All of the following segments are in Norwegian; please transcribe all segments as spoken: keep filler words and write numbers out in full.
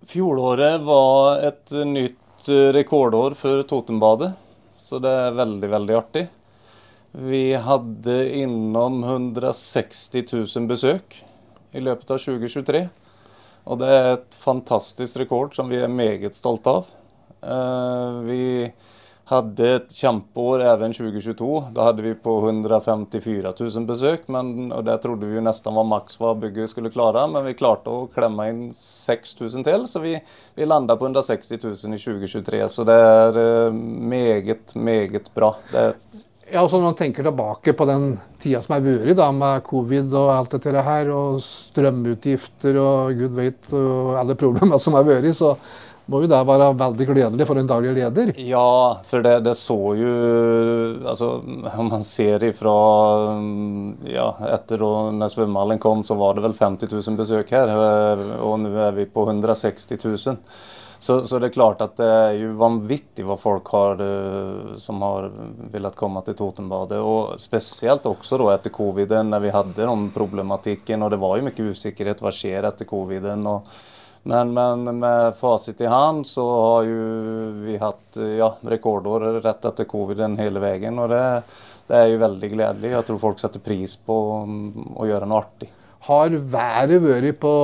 Fjolåret var et nytt rekordår for Totenbadet, så det er veldig, veldig artig. Vi hadde innom hundreseksti tusen besøk i løpet av tjue tjuetre, og det er et fantastisk rekord som vi er meget stolt av. Eh, vi hadde et kjempeår even tjue tjueto, da hadde vi på hundrefemtifire tusen besøk, men, og det trodde vi jo nesten var maks hva bygget skulle klare, men vi klarte å klemme inn seks tusen til, så vi, vi landet på hundreseksti tusen i tjue tjuetre, så det er uh, meget, meget bra. Det er et Ja, og så når man tenker tilbake på den tida som er vært da, med covid og alt dette her, og strømutgifter og gud vet, og alle problemer som er vært, så må jo det være veldig gledelig for en daglig leder. Ja, for det, det så jo, altså, om man ser ifra, ja, etter og når svømmehallen kom, så var det vel femti tusen besøk her, og nå er vi på hundreseksti tusen. Så, så det er klart at det er jo vanvittig hva folk har, som har villet komme til Totenbadet, og spesielt også da etter coviden, når vi hadde den problematikken, og det var jo mye usikkerhet, hva skjer etter coviden, og Men, men med fasit i hand så har jo vi hatt ja, rekordår rett etter coviden hele veien, og det, det er jo veldig gledelig. Jeg tror folk setter pris på å gjøre noe artig. Har været vært på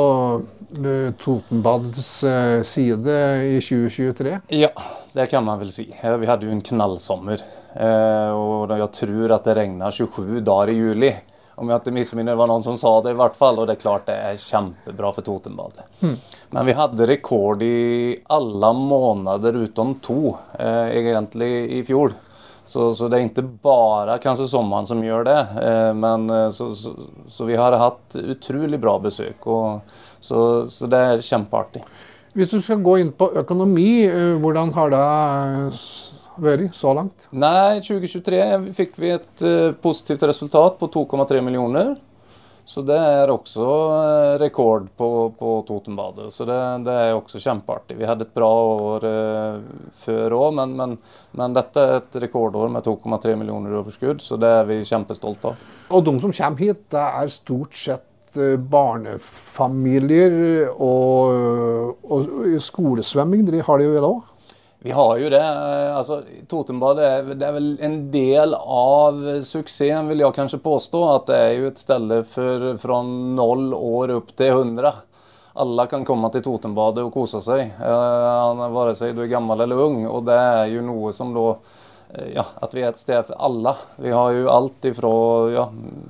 Totenbadets side i tjue tjuetre? Ja, det kan man vel si. Vi hadde jo en knallsommer, og jeg tror at det regnet tjuesju dager i juli. Om jeg ikke missminner, det var noen som sa det i hvert fall, og det er klart det er kjempebra for Totenbadet. Mm. Men vi hadde rekord i alle måneder utom to, eh, egentlig i fjor. Så, så det er ikke bare kanskje sommeren som gjør det, eh, men så, så, så vi har hatt utrolig bra besøk, og, så, så det er kjempeartig. Hvis du skal gå inn på økonomi, hvordan har det vært så langt? Nei, tjue tjuetre fikk vi et uh, positivt resultat på to komma tre millioner. Så det er også uh, rekord på, på Totenbadet. Så det, det er også kjempeartig. Vi hadde et bra år uh, før også, men, men, men dette er et rekordår med to komma tre millioner overskudd, så det er vi kjempestolte av. Og de som kommer hit, det er stort sett uh, barnefamilier og, og, og skolesvømming, de har de jo vel også? Vi har jo det. Altså, Totenbadet er, det er vel en del av suksessen, vil jeg kanskje påstå, at det er jo et sted for, fra noll år opp til hundre. Alle kan komme til Totenbadet og kose seg, uh, vare seg du er gammel eller ung, og det er jo noe som da, ja, at vi er et sted for alle. Vi har jo alt ifra, ja,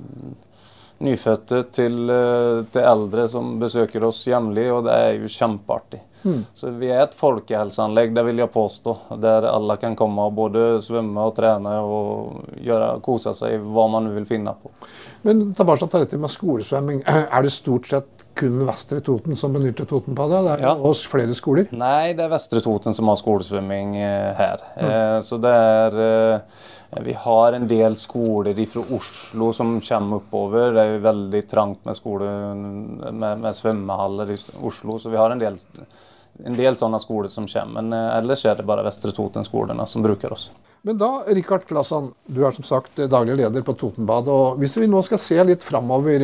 nyfødte til, til eldre som besøker oss jevnlig, og det er jo kjempeartig. Mm. Så vi er et folkehelseanlegg, det vil jeg påstå, der alle kan komme og både svømme og trene og gjøre, kose seg hva man vil finne på. Men tilbake til dette med skolesvømming. Er det stort sett kun Vestre Toten som benytter Totenbadet? Det er ja. Hos flere skoler? Nei, det er Vestre Toten som har skolesvømming her. Mm. Eh, så det er... Eh, Vi har en del skoler fra Oslo som kommer oppover. Det er jo veldig trangt med skole, med, med svømmehaller i Oslo, så vi har en del, en del sånne skoler som kommer. Men ellers er det bare Vestre Toten-skolene som bruker oss. Men da, Rikard Klassan, du er som sagt daglig leder på Totenbadet, og hvis vi nå skal se litt fremover,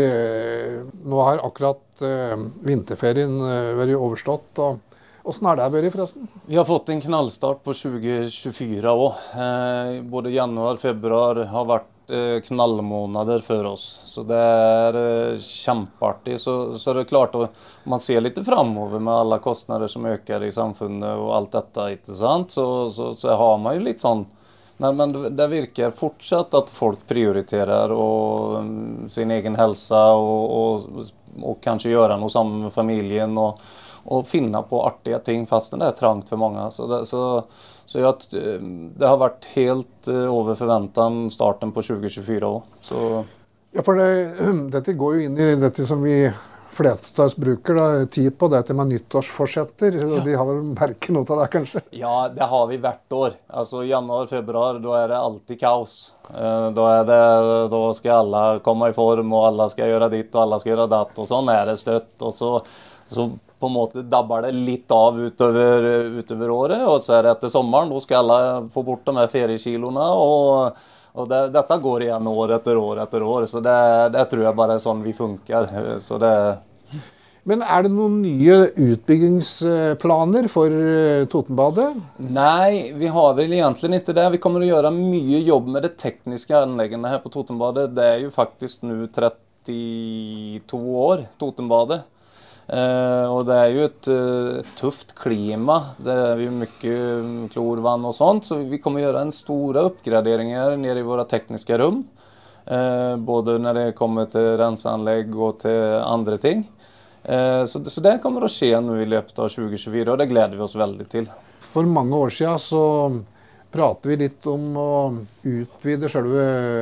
nå har akkurat vinterferien vært overstått, og hvordan har det vært forresten? Vi har fått en knallstart på tjue tjuefire også. Eh, både januar og februar har vært eh, knallmåneder for oss. Så det er eh, kjempeartig. Så, så det er klart at man ser litt fremover med alle kostnader som øker i samfunnet og alt dette, ikke sant? Så, så, så har man jo litt sånn. Men, men det virker fortsatt at folk prioriterer og, um, sin egen helse og, og, og kanskje gjøre noe sammen med familien og og finne på artige ting fast det er trangt for mange. Så det, så, så jeg, det har vært helt over forventan starten på tjue tjuefire også. Så. Ja, for det, dette går jo inn i dette som vi fleste av oss bruker da, tid på, dette med nyttårsforsetter. Ja. De har vel merket noe av det, kanskje? Ja, det har vi hvert år. Altså januar, februar, da er det alltid kaos. Da, er det, da skal alle komme i form, og alle skal gjøre ditt, og alle skal gjøre datt, og sånn er det støtt. Og så, så på en måte dabber det litt av utover, utover året, og så er det etter sommeren, da skal alle få bort de her feriekilona, og, og det, dette går igjen år etter år etter år, så det, det tror jeg bare er sånn vi funker. Så det... Men er det noen nye utbyggingsplaner for Totenbadet? Nej, vi har väl egentligen inte det. Vi kommer att göra mycket jobb med det tekniska anläggningarna här på Totenbadet. Det är ju faktiskt nu trettito år, Totenbadet. Eh, och det är ju ett uh, tufft klima. Det är ju mycket klorvann och sånt. Så vi kommer göra en stora uppgraderingar nere i våra tekniska rum. Eh, både när det kommer till rensanlägg och till andra ting. Så, så det kommer att ske nu i løpet av tjue tjuefire, og det gleder vi oss veldig til. For mange år siden så pratet vi litt om å utvide selve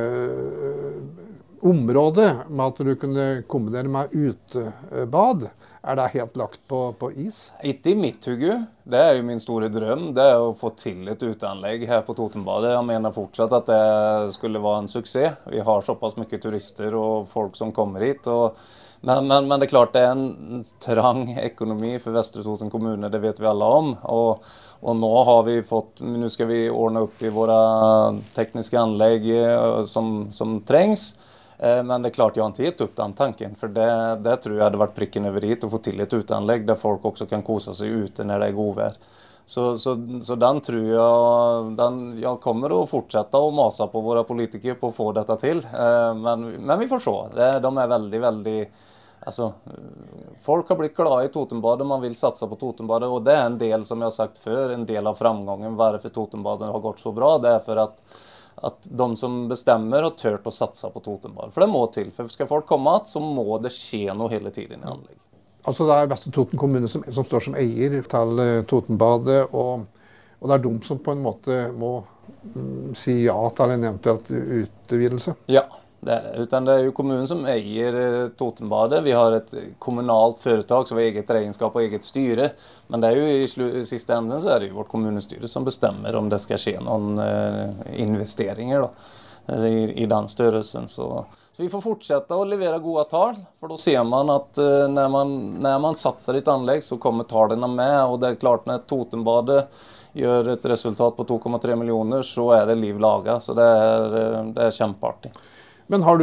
området med at du kunne kombinere med utebad. Er det helt lagt på, på is? Ikke i mitt hugge. Det er jo min store drøm. Det er å få til et uteanlegg her på Totenbadet. Jeg mener fortsatt at det skulle være en suksess. Vi har såpass mye turister og folk som kommer hit. og Men, men, men det er klart det er en trang ekonomi for Vestre Toten kommune, det vet vi alle om. Og, og nå har vi fått, nå skal vi ordne opp i våre tekniske anlegg som, som trengs. Men det er klart jeg har ikke gitt opp den tanken, for det, det tror jeg hadde vært prikken over hit å få til et uteanlegg der folk også kan kose seg ute når det er godvær. Så, så, så den tror jeg, den, jeg kommer å fortsette å mase på våre politikere på å få dette til. Men, men vi får se. Det, de er veldig, veldig... Altså, folk har blitt glade i Totenbadet, man vil satse på Totenbadet, og det er en del, som jeg har sagt før, en del av framgången hvorfor Totenbadet har gått så bra. Det er for at, at de som bestemmer har tørt å satse på Totenbadet. For det må til, for skal folk komme at, så må det skje noe hele tiden i anlegg. Altså det er Vestre Toten kommune som, som står som eier til Totenbadet, og, og det er de som på en måte må mm, si ja til en eventuelt utvidelse. Ja, det er det. Utan det er jo kommunen som eier Totenbadet. Vi har et kommunalt foretak som har eget regnskap og eget styre, men det er jo i, slu, i siste enden så er det jo vårt kommunestyre som bestemmer om det skal skje noen eh, investeringer da, i, i den størrelsen. Så Så vi får fortsette å levere gode tall, for da ser man at uh, når, man, når man satser i et anlegg, så kommer tallene med, og det er klart når Totenbadet gjør et resultat på to komma tre millioner, så er det liv laga, så det er, det er kjempeartig. Men har du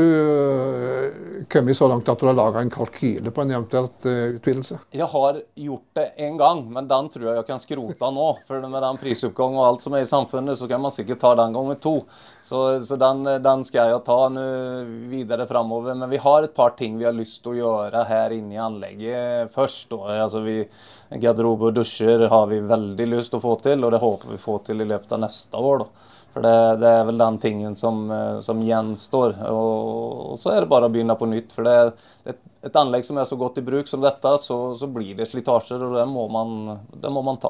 uh, kommet så langt at du har laget en kalkyle på en eventuelt uh, utvidelse? Jeg har gjort det en gang, men den tror jeg jeg kan skrote nå. For med den prisuppgång og alt som er i samfunnet, så kan man sikkert ta den gangen to. Så, så den, den skal jeg ta nu videre fremover. Men vi har et par ting vi har lyst til å gjøre her inne i anlegget først. Altså vi, garderobe og dusjer har vi veldig lyst til å få til, og det håper vi får til i løpet av neste år da. For det, det er vel den tingen som, som gjenstår, og, og så er det bare å begynne på nytt. For det er et, et anlegg som er så godt i bruk som dette, så, så blir det slitasjer, og det må man, det må man ta.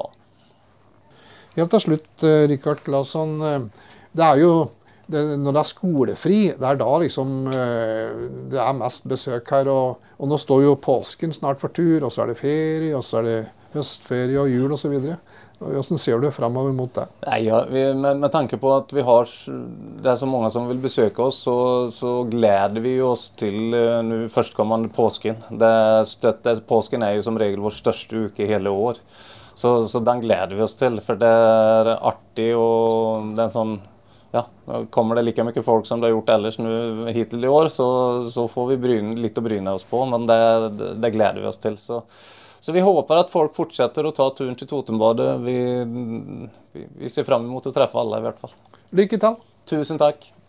Helt til slutt, Rikard Claesson, det er jo, det, når det er skolefri, det er da liksom, det er mest besøk her, og, og nå står jo påsken snart for tur, og så er det ferie, og så er det høstferie og jul og så videre. Hvordan ser du fremover mot det? Nei, ja, vi, med, med tanke på at vi har, det er så mange som vil besøke oss, så, så gleder vi oss til uh, nu førstkommende påsken. Det støtt, det, påsken er jo som regel vår største uke i hele år. Så, så den gleder vi oss til, for det er artig, og det er sånn, ja, kommer det like mye folk som det har gjort ellers nu hittil i år, så, så får vi bryne, litt å bryne oss på, men det, det, det gleder vi oss til. Så. Så vi håper at folk fortsetter å ta turen til Totenbadet. Vi, vi, vi ser frem mot å treffe alle i hvert fall. Lykke til! Tusen takk!